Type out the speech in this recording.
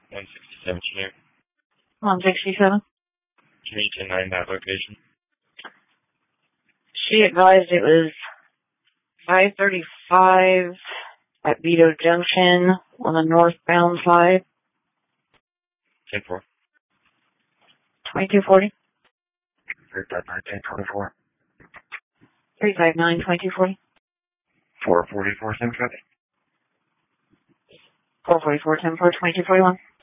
167 Chinook. 167. Can you deny that location? She advised it was 535 at Vito Junction on the northbound side. 10-4. 2240. 359-1024. 359-2240. 444 1040. 444-10-4, 2241.